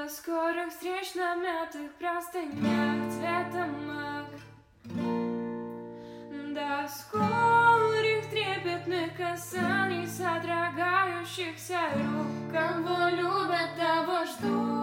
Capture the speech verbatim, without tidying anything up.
До скорых встреч на мятых простынях цвета мак. До скорых трепетных касаний содрогающихся рук. Кого любят, того ждут.